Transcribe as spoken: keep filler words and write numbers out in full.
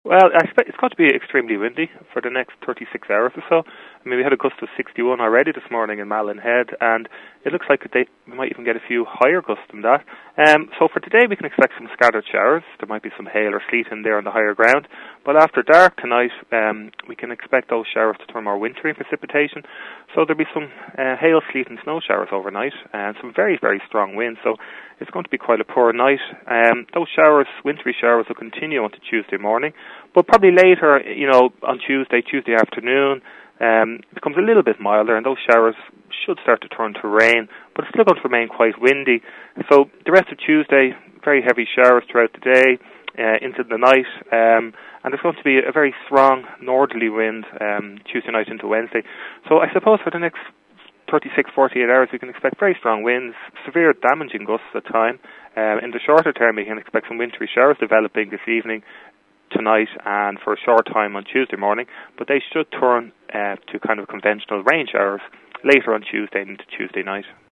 Well, I expect it's going to be extremely windy for the next thirty-six hours or so. I mean, we had a gust of sixty-one already this morning in Malin Head, and it looks like they we might even get a few higher gusts than that. Um, so for today, we can expect some scattered showers. There might be some hail or sleet in there on the higher ground. But after dark tonight, um, we can expect those showers to turn more wintry in precipitation. So there'll be some uh, hail, sleet, and snow showers overnight, and some very, very strong winds. So it's going to be quite a poor night. Um, those showers, wintry showers, will continue onto Tuesday morning. But probably later, you know, on Tuesday, Tuesday afternoon, um, it becomes a little bit milder, and those showers should start to turn to rain, but it's still going to remain quite windy. So the rest of Tuesday, very heavy showers throughout the day, uh, into the night, um, and there's going to be a very strong northerly wind um, Tuesday night into Wednesday. So I suppose for the next thirty-six, forty-eight hours, we can expect very strong winds, severe damaging gusts at time. Uh, in the shorter term, we can expect some wintry showers developing this evening, tonight, and for a short time on Tuesday morning, but they should turn uh, to kind of conventional rain showers later on Tuesday into Tuesday night.